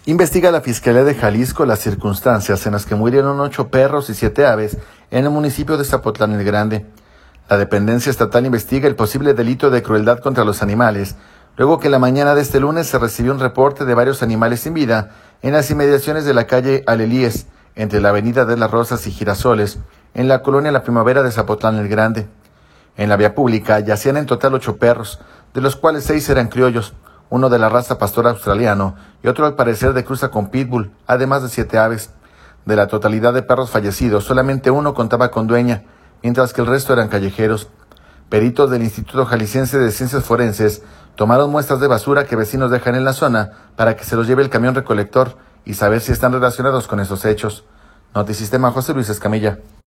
Investiga la Fiscalía de Jalisco las circunstancias en las que murieron 8 perros y 7 aves en el municipio de Zapotlán el Grande. La dependencia estatal investiga el posible delito de crueldad contra los animales, luego que la mañana de este lunes se recibió un reporte de varios animales sin vida en las inmediaciones de la calle Alelíes, entre la avenida de las Rosas y Girasoles, en la colonia La Primavera de Zapotlán el Grande. En la vía pública yacían en total 8 perros, de los cuales 6 eran criollos, uno de la raza pastor australiano y otro al parecer de cruza con pitbull, además de 7 aves. De la totalidad de perros fallecidos, solamente uno contaba con dueña, mientras que el resto eran callejeros. Peritos del Instituto Jalisciense de Ciencias Forenses tomaron muestras de basura que vecinos dejan en la zona para que se los lleve el camión recolector y saber si están relacionados con esos hechos. Notisistema, José Luis Escamilla.